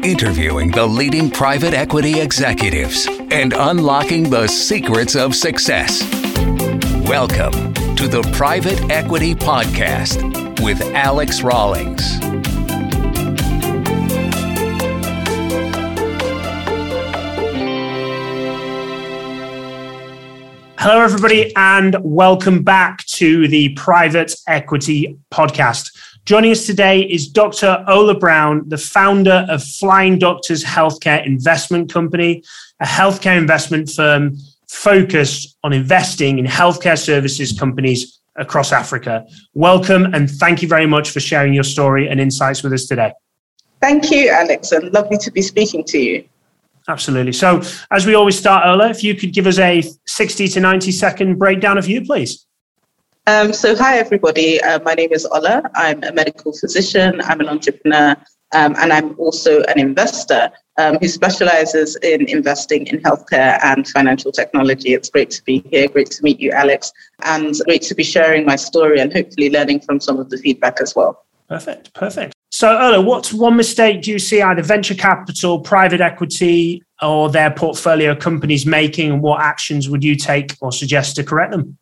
interviewing the leading private equity executives and unlocking the secrets of success. Welcome to the Private Equity Podcast with Alex Rawlings. Hello, everybody, and welcome back to the Private Equity Podcast. Joining us today is Dr. Ola Brown, the founder of Flying Doctors Healthcare Investment Company, a healthcare investment firm focused on investing in healthcare services companies across Africa. Welcome, and thank you very much for sharing your story and insights with us today. Thank you, Alex, and lovely to be speaking to you. Absolutely. So, as we always start, Ola, if you could give us a 60 to 90 second breakdown of you, please. Hi, everybody. My name is Ola. I'm a medical physician. I'm an entrepreneur, and I'm also an investor who specializes in investing in healthcare and financial technology. It's great to be here. Great to meet you, Alex, and great to be sharing my story and hopefully learning from some of the feedback as well. Perfect. So, Ola, what's one mistake do you see either venture capital, private equity, or their portfolio companies making, and what actions would you take or suggest to correct them?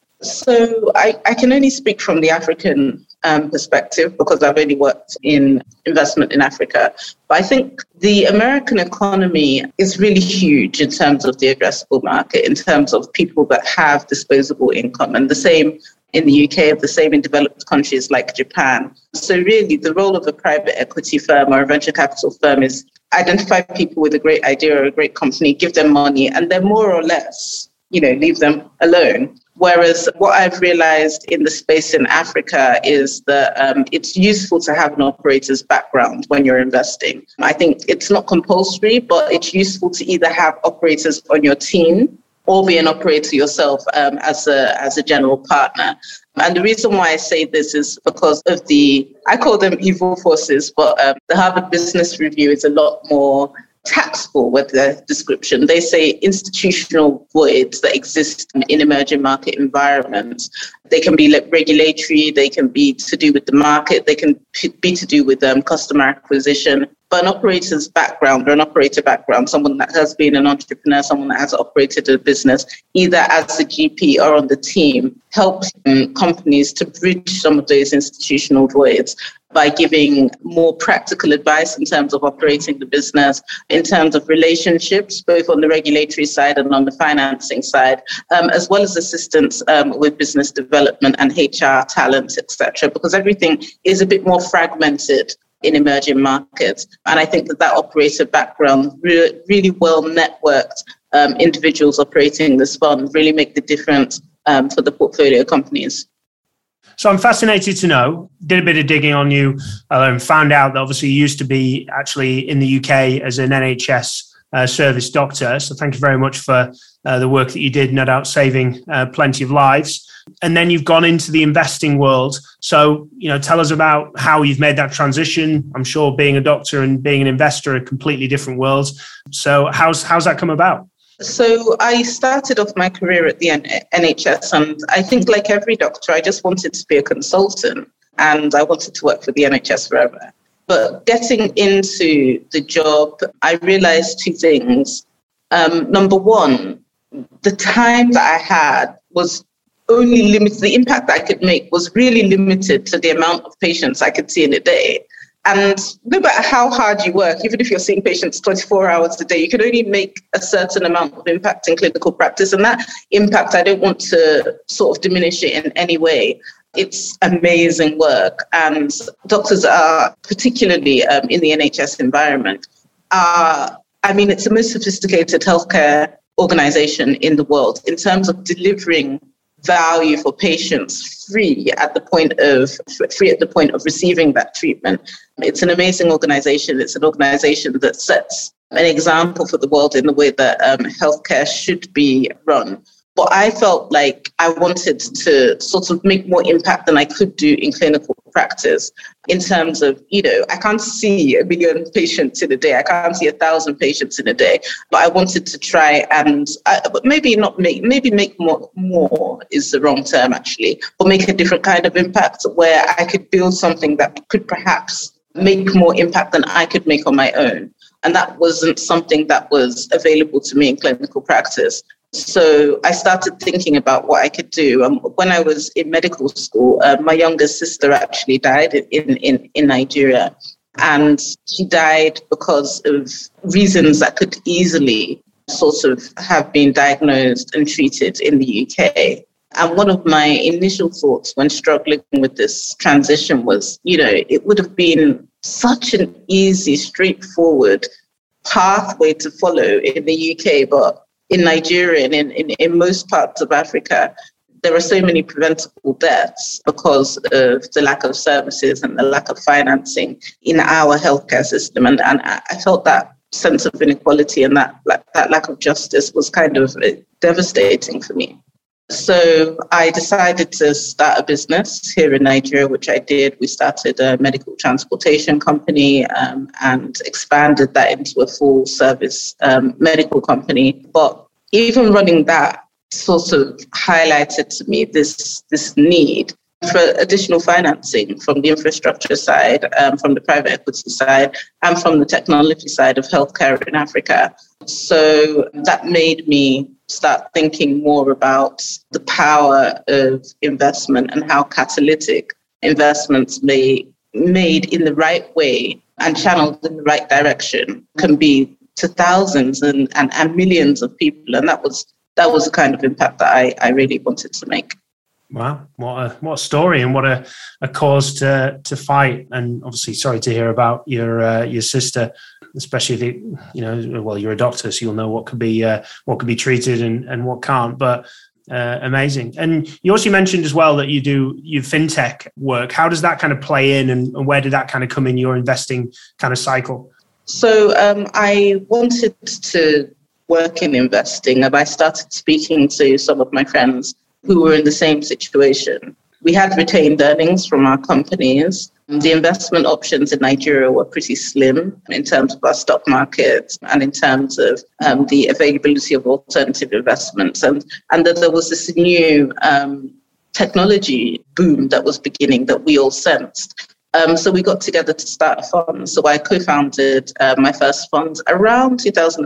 So I can only speak from the African perspective because I've only worked in investment in Africa. But I think the American economy is really huge in terms of the addressable market, in terms of people that have disposable income, and the same in the UK, the same in developed countries like Japan. So really, the role of a private equity firm or a venture capital firm is identify people with a great idea or a great company, give them money, and then more or less, leave them alone. Whereas what I've realized in the space in Africa is that it's useful to have an operator's background when you're investing. I think it's not compulsory, but it's useful to either have operators on your team or be an operator yourself as a general partner. And the reason why I say this is because of I call them evil forces, but the Harvard Business Review is a lot more tactful with the description. They say institutional voids that exist in emerging market environments. They can be regulatory, they can be to do with the market, they can be to do with customer acquisition. But an operator's background or an operator background, someone that has been an entrepreneur, someone that has operated a business, either as a GP or on the team, helps companies to bridge some of those institutional voids by giving more practical advice in terms of operating the business, in terms of relationships, both on the regulatory side and on the financing side, as well as assistance with business development and HR talent, etc. Because everything is a bit more fragmented in emerging markets. And I think that operator background, really well networked individuals operating this fund really make the difference for the portfolio companies. So I'm fascinated to know, did a bit of digging on you and found out that obviously you used to be actually in the UK as an NHS service doctor. So thank you very much for the work that you did, no doubt saving plenty of lives. And then you've gone into the investing world. So, tell us about how you've made that transition. I'm sure being a doctor and being an investor are completely different worlds. So how's that come about? So I started off my career at the NHS, and I think like every doctor, I just wanted to be a consultant and I wanted to work for the NHS forever. But getting into the job, I realized two things. Number one, the time that I had was only limited. The impact that I could make was really limited to the amount of patients I could see in a day. And no matter how hard you work, even if you're seeing patients 24 hours a day, you can only make a certain amount of impact in clinical practice. And that impact, I don't want to sort of diminish it in any way. It's amazing work. And doctors are, particularly in the NHS environment, it's the most sophisticated healthcare organization in the world in terms of delivering value for patients free at the point of receiving that treatment. It's an amazing organization. It's an organization that sets an example for the world in the way that healthcare should be run. But I felt like I wanted to sort of make more impact than I could do in clinical practice in terms of, I can't see 1 million patients in a day. I can't see 1,000 patients in a day. But I wanted to try and maybe make more is the wrong term, actually, but make a different kind of impact where I could build something that could perhaps make more impact than I could make on my own. And that wasn't something that was available to me in clinical practice. So I started thinking about what I could do. When I was in medical school, my younger sister actually died in Nigeria. And she died because of reasons that could easily sort of have been diagnosed and treated in the UK. And one of my initial thoughts when struggling with this transition was, it would have been such an easy, straightforward pathway to follow in the UK, but in Nigeria and in most parts of Africa, there are so many preventable deaths because of the lack of services and the lack of financing in our healthcare system. And I felt that sense of inequality and that lack of justice was kind of devastating for me. So I decided to start a business here in Nigeria, which I did. We started a medical transportation company and expanded that into a full service medical company. But even running that sort of highlighted to me this need for additional financing from the infrastructure side, from the private equity side, and from the technology side of healthcare in Africa. So that made me start thinking more about the power of investment and how catalytic investments made in the right way and channeled in the right direction can be to thousands and millions of people. And that was the kind of impact that I really wanted to make. Wow, what a story, and what a cause to fight. And obviously, sorry to hear about your sister, especially if you're a doctor, so you'll know what could be treated and what can't. But amazing. And you also mentioned as well that you do your fintech work. How does that kind of play in, and where did that kind of come in your investing kind of cycle? So I wanted to work in investing, and I started speaking to some of my friends who were in the same situation. We had retained earnings from our companies. The investment options in Nigeria were pretty slim in terms of our stock market and in terms of the availability of alternative investments. And that there was this new technology boom that was beginning that we all sensed. So we got together to start a fund. So I co-founded my first fund around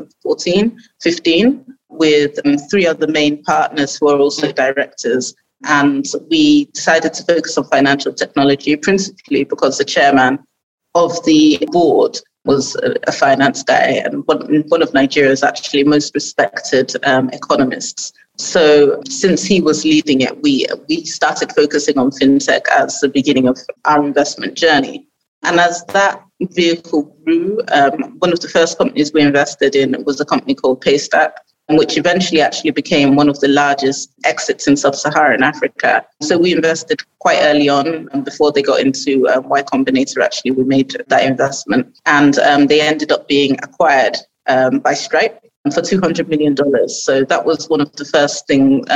2014-15 with three other main partners who are also directors. And we decided to focus on financial technology, principally because the chairman of the board was a finance guy and one of Nigeria's actually most respected economists. So since he was leading it, we started focusing on fintech as the beginning of our investment journey. And as that vehicle grew, one of the first companies we invested in was a company called Paystack, which eventually actually became one of the largest exits in sub-Saharan Africa. So we invested quite early on, before they got into Y Combinator, actually, we made that investment. And they ended up being acquired by Stripe for $200 million. So that was one of the first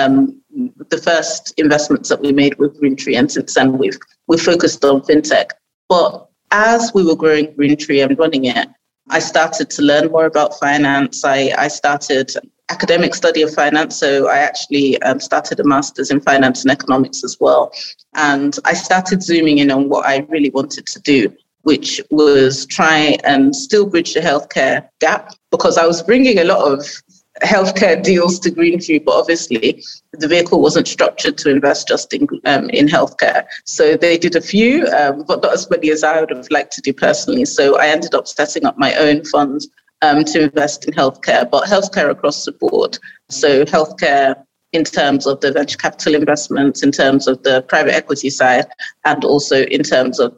investments that we made with Greentree. And since then, we've focused on fintech. But as we were growing Greentree and running it, I started to learn more about finance. I started academic study of finance. So I actually started a master's in finance and economics as well. And I started zooming in on what I really wanted to do, which was try and still bridge the healthcare gap, because I was bringing a lot of healthcare deals to Greentree, but obviously the vehicle wasn't structured to invest just in healthcare. So they did a few, but not as many as I would have liked to do personally. So I ended up setting up my own fund to invest in healthcare, but healthcare across the board. So healthcare in terms of the venture capital investments, in terms of the private equity side, and also in terms of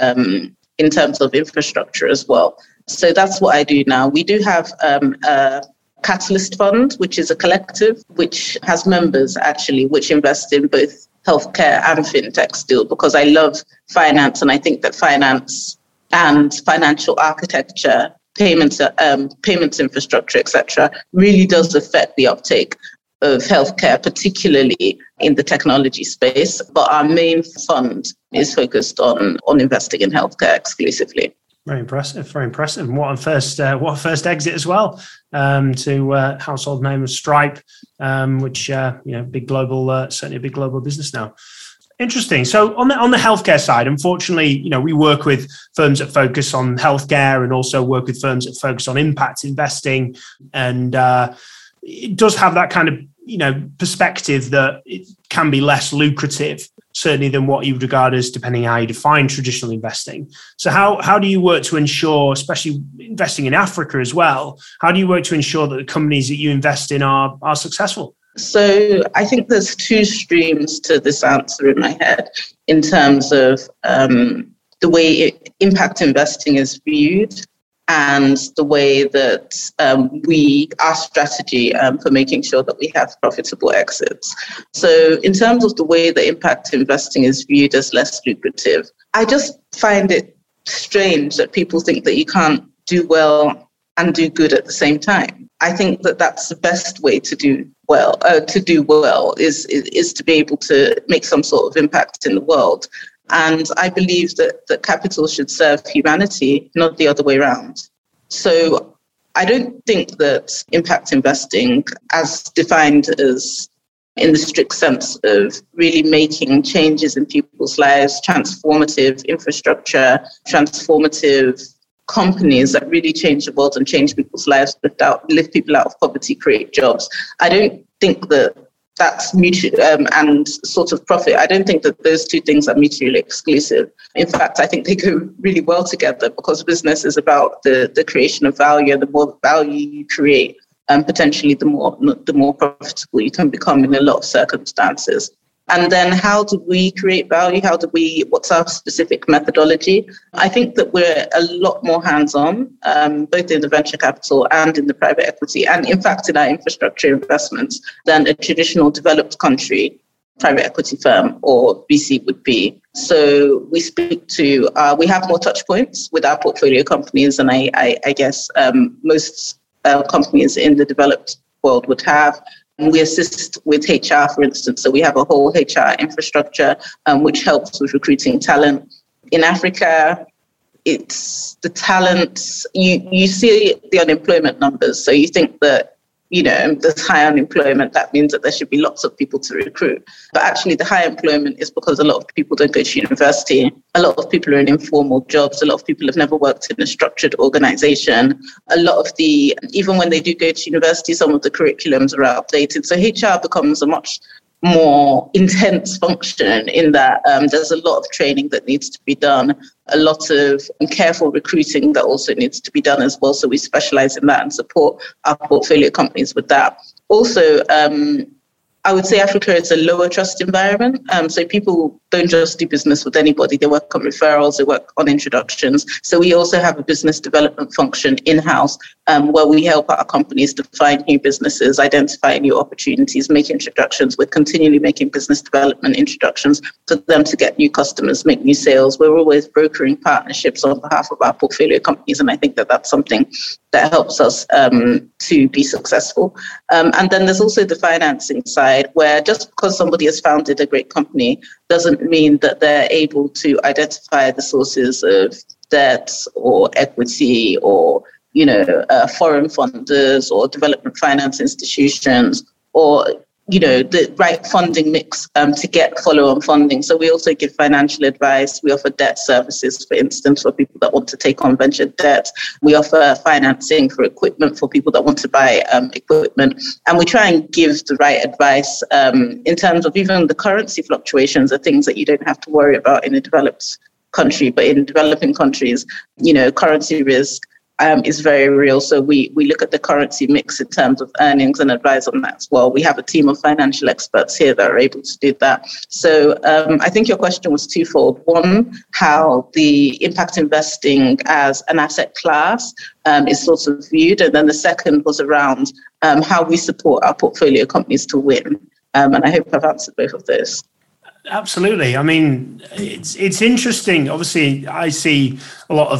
infrastructure as well. So that's what I do now. We do have a Catalyst Fund, which is a collective, which has members actually, which invest in both healthcare and fintech still, because I love finance, and I think that finance and financial architecture, payments infrastructure, etc., really does affect the uptake of healthcare, particularly in the technology space. But our main fund is focused on investing in healthcare exclusively. Very impressive, very impressive. And what a first exit as well, to household name of Stripe, which big global, certainly a big global business now. Interesting. So on the healthcare side, unfortunately, we work with firms that focus on healthcare and also work with firms that focus on impact investing. And it does have that kind of, perspective that it can be less lucrative, certainly than what you would regard as, depending how you define traditional investing. So how do you work to ensure, especially investing in Africa as well, how do you work to ensure that the companies that you invest in are successful? So I think there's two streams to this answer in my head in terms of the way impact investing is viewed and the way that our strategy for making sure that we have profitable exits. So in terms of the way that impact investing is viewed as less lucrative, I just find it strange that people think that you can't do well and do good at the same time. I think that that's the best way to do well. Is to be able to make some sort of impact in the world. And I believe that capital should serve humanity, not the other way around. So I don't think that impact investing, as defined as in the strict sense of really making changes in people's lives, transformative infrastructure, transformative companies that really change the world and change people's lives, lift people out of poverty, create jobs. I don't think that that's mutual and sort of profit. I don't think that those two things are mutually exclusive. In fact, I think they go really well together because business is about the creation of value, and the more value you create, potentially the more profitable you can become in a lot of circumstances. And then how do we create value? What's our specific methodology? I think that we're a lot more hands-on, both in the venture capital and in the private equity, and in fact in our infrastructure investments, than a traditional developed country private equity firm or VC would be. So we we have more touch points with our portfolio companies than I guess most companies in the developed world would have. We assist with HR, for instance. So we have a whole HR infrastructure, which helps with recruiting talent. In Africa, it's the talent. You see the unemployment numbers. So you think that, there's high unemployment. That means that there should be lots of people to recruit. But actually, the high employment is because a lot of people don't go to university. A lot of people are in informal jobs. A lot of people have never worked in a structured organization. A lot of even when they do go to university, some of the curriculums are outdated. So HR becomes a much more intense function in that there's a lot of training that needs to be done, a lot of careful recruiting that also needs to be done as well. So we specialize in that and support our portfolio companies with that. Also, I would say Africa is a lower trust environment. So people don't just do business with anybody. They work on referrals, they work on introductions. So we also have a business development function in-house where we help our companies to find new businesses, identify new opportunities, make introductions. We're continually making business development introductions for them to get new customers, make new sales. We're always brokering partnerships on behalf of our portfolio companies. And I think that that's something that helps us to be successful. And then there's also the financing side, where just because somebody has founded a great company doesn't mean that they're able to identify the sources of debt or equity or, foreign funders or development finance institutions or, the right funding mix to get follow-on funding. So we also give financial advice. We offer debt services, for instance, for people that want to take on venture debt. We offer financing for equipment for people that want to buy equipment. And we try and give the right advice in terms of even the currency fluctuations are things that you don't have to worry about in a developed country. But in developing countries, currency risk is very real. So we look at the currency mix in terms of earnings and advise on that as well. We have a team of financial experts here that are able to do that. So I think your question was twofold. One, how the impact investing as an asset class is sort of viewed. And then the second was around how we support our portfolio companies to win. And I hope I've answered both of those. Absolutely. I mean, it's interesting. Obviously, I see a lot of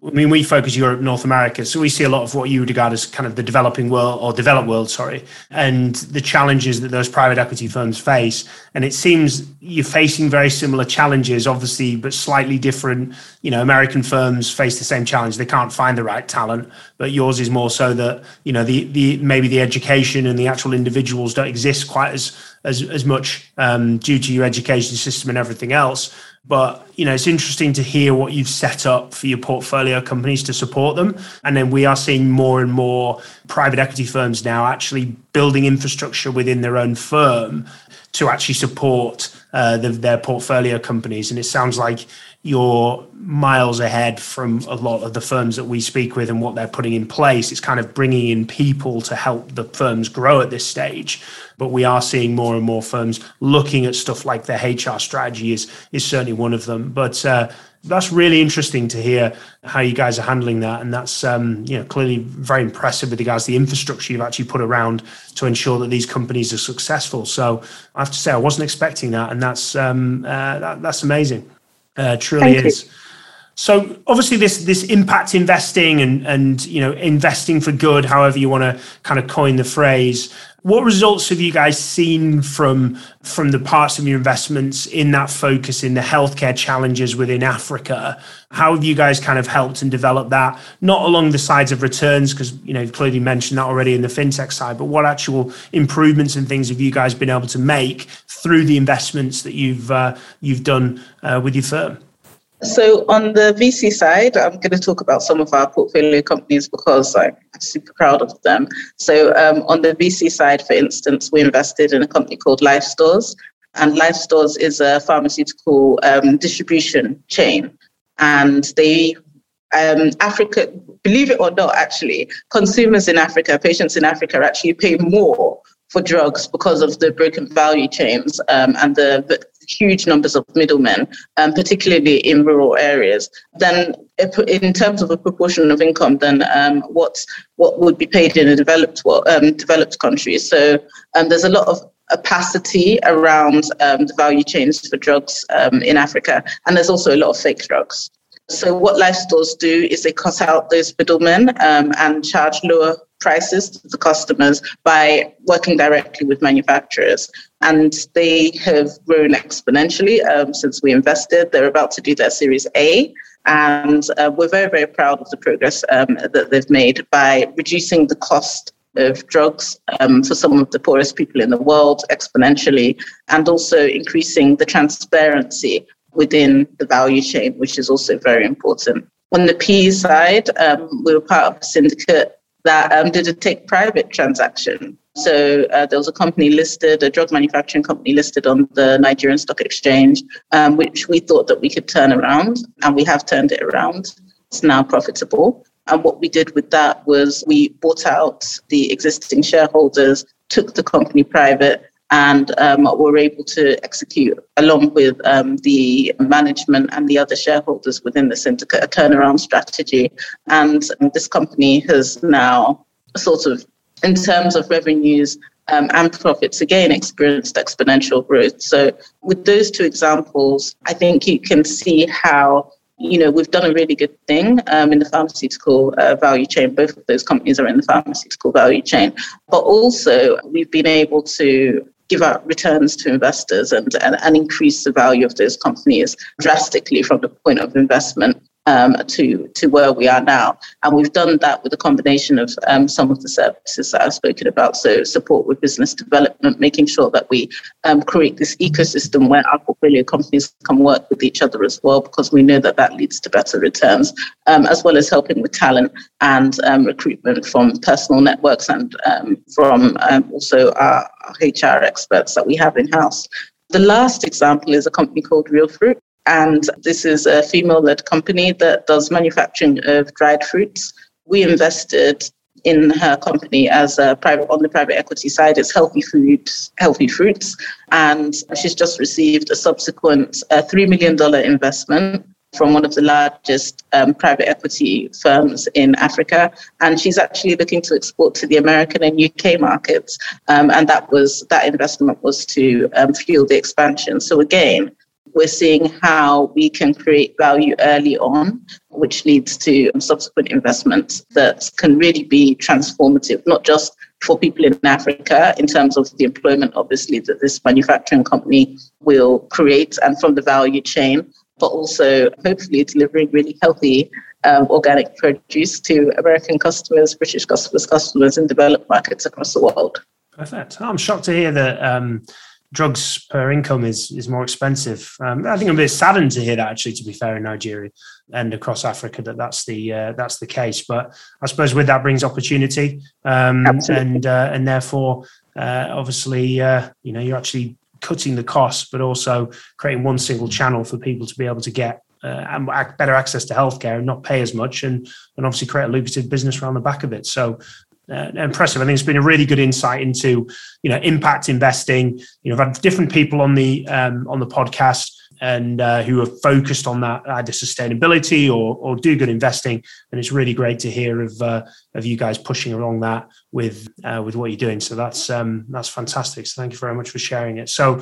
I mean, we focus Europe, North America, so we see a lot of what you would regard as kind of the developing world or developed world, and the challenges that those private equity firms face. And it seems you're facing very similar challenges, obviously, but slightly different. You know, American firms face the same challenge. They can't find the right talent, but yours is more so that, you know, the maybe the education and the actual individuals don't exist quite as much due to your education system and everything else. But, you know, it's interesting to hear what you've set up for your portfolio companies to support them. And then we are seeing more and more private equity firms now actually building infrastructure within their own firm to actually support their portfolio companies. And it sounds like you're miles ahead from a lot of the firms that we speak with and what they're putting in place. It's kind of bringing in people to help the firms grow at this stage. But we are seeing more and more firms looking at stuff like their HR strategy is certainly one of them. But that's really interesting to hear how you guys are handling that. And that's clearly very impressive with regards to the infrastructure you've actually put around to ensure that these companies are successful. So I have to say, I wasn't expecting that. And that's amazing. Truly is. So obviously this impact investing and you know, investing for good, however you want to kind of coin the phrase, what results have you guys seen from the parts of your investments in that focus in the healthcare challenges within Africa? How have you guys kind of helped and developed that, not along the sides of returns, because, you know, you've clearly mentioned that already in the fintech side, but what actual improvements and things have you guys been able to make through the investments that you've done with your firm? So on the VC side, I'm going to talk about some of our portfolio companies because I'm super proud of them. So on the VC side, for instance, we invested in a company called Life Stores. And Life Stores is a pharmaceutical distribution chain. And they, Africa, believe it or not, actually, consumers in Africa, patients in Africa actually pay more for drugs because of the broken value chains and the huge numbers of middlemen, particularly in rural areas. Then in terms of a proportion of income, then what would be paid in a developed countries. So there's a lot of opacity around the value chains for drugs in Africa. And there's also a lot of fake drugs. So what Life Stores do is they cut out those middlemen and charge lower prices to the customers by working directly with manufacturers. And they have grown exponentially since we invested. They're about to do their Series A. And we're very, very proud of the progress that they've made by reducing the cost of drugs for some of the poorest people in the world exponentially, and also increasing the transparency within the value chain, which is also very important. On the PE side, we were part of a syndicate that did a take private transaction. So there was a company listed, a drug manufacturing company listed on the Nigerian Stock Exchange, which we thought that we could turn around, and we have turned it around. It's now profitable. And what we did with that was we bought out the existing shareholders, took the company private, and were able to execute, along with the management and the other shareholders within the syndicate, a turnaround strategy. And this company has now sort of, in terms of revenues and profits, again, experienced exponential growth. So with those two examples, I think you can see how, you know, we've done a really good thing in the pharmaceutical value chain. Both of those companies are in the pharmaceutical value chain. But also, we've been able to give out returns to investors and increase the value of those companies drastically from the point of investment to where we are now. And we've done that with a combination of some of the services that I've spoken about. So support with business development, making sure that we create this ecosystem where our portfolio companies can work with each other as well, because we know that leads to better returns, as well as helping with talent and recruitment from personal networks and from also our HR experts that we have in-house. The last example is a company called Real Fruit. And this is a female-led company that does manufacturing of dried fruits. We invested in her company as on the private equity side. It's Healthy Fruits. And she's just received a subsequent $3 million investment from one of the largest private equity firms in Africa. And she's actually looking to export to the American and UK markets. And that investment was to fuel the expansion. So again, we're seeing how we can create value early on, which leads to subsequent investments that can really be transformative, not just for people in Africa in terms of the employment, obviously, that this manufacturing company will create and from the value chain, but also hopefully delivering really healthy organic produce to American customers, British customers in developed markets across the world. Perfect. I'm shocked to hear that drugs per income is more expensive. I think I'm a bit saddened to hear that, actually, to be fair, in Nigeria and across Africa, that's the case. But I suppose with that brings opportunity, and therefore, obviously, you're actually cutting the costs, but also creating one single channel for people to be able to get better access to healthcare and not pay as much, and obviously create a lucrative business around the back of it. So impressive. I think it's been a really good insight into impact investing. I've had different people on the podcast and who are focused on that, either sustainability or do good investing, and it's really great to hear of you guys pushing along that with what you're doing. So that's fantastic. So thank you very much for sharing it. So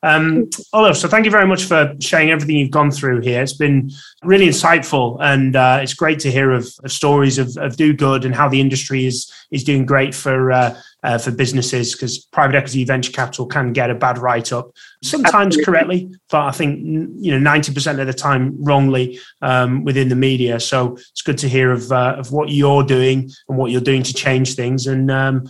Olof, so thank you very much for sharing everything you've gone through here. It's been really insightful, and it's great to hear of stories of do good and how the industry is doing great for businesses, because private equity venture capital can get a bad write-up, sometimes correctly, but I think 90% of the time wrongly within the media. So it's good to hear of what you're doing and what you're doing to change things, and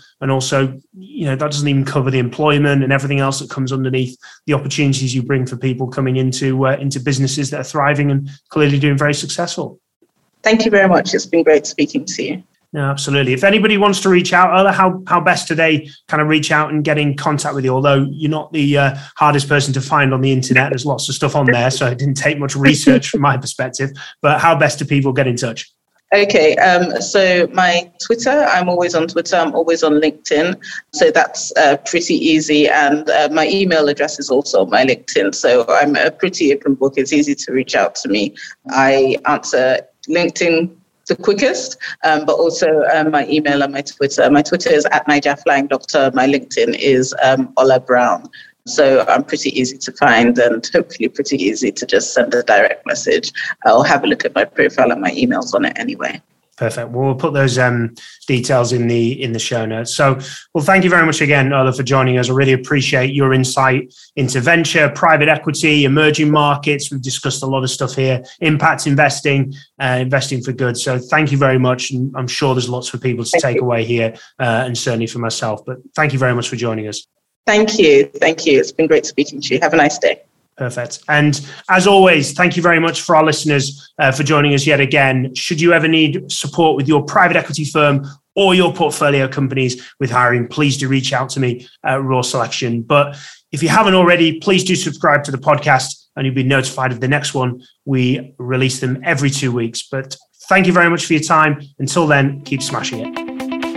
also that doesn't even cover the employment and everything else that comes underneath the opportunities you bring for people coming into businesses that are thriving and clearly doing very successful. Thank you very much. It's been great speaking to you. No, absolutely. If anybody wants to reach out, how best do they kind of reach out and get in contact with you? Although you're not the hardest person to find on the internet, there's lots of stuff on there, so it didn't take much research from my perspective. But how best do people get in touch? Okay, so my Twitter, I'm always on Twitter, I'm always on LinkedIn, so that's pretty easy, and my email address is also on my LinkedIn, so I'm a pretty open book. It's easy to reach out to me. I answer LinkedIn the quickest, but also my email and my Twitter. My Twitter is @NigerFlyingDoctor. My LinkedIn is Ola Brown. So I'm pretty easy to find, and hopefully pretty easy to just send a direct message. I'll have a look at my profile and my emails on it anyway. Perfect. Well, we'll put those details in the show notes. So, well, thank you very much again, Ola, for joining us. I really appreciate your insight into venture, private equity, emerging markets. We've discussed a lot of stuff here, impact investing, investing for good. So thank you very much. And I'm sure there's lots for people to take away here, and certainly for myself. But thank you very much for joining us. Thank you. Thank you. It's been great speaking to you. Have a nice day. Perfect. And as always, thank you very much for our listeners for joining us yet again. Should you ever need support with your private equity firm or your portfolio companies with hiring, please do reach out to me at Raw Selection. But if you haven't already, please do subscribe to the podcast and you'll be notified of the next one. We release them every 2 weeks. But thank you very much for your time. Until then, keep smashing it.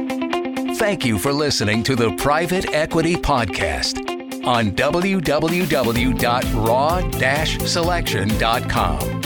Thank you for listening to the Private Equity Podcast on www.raw-selection.com.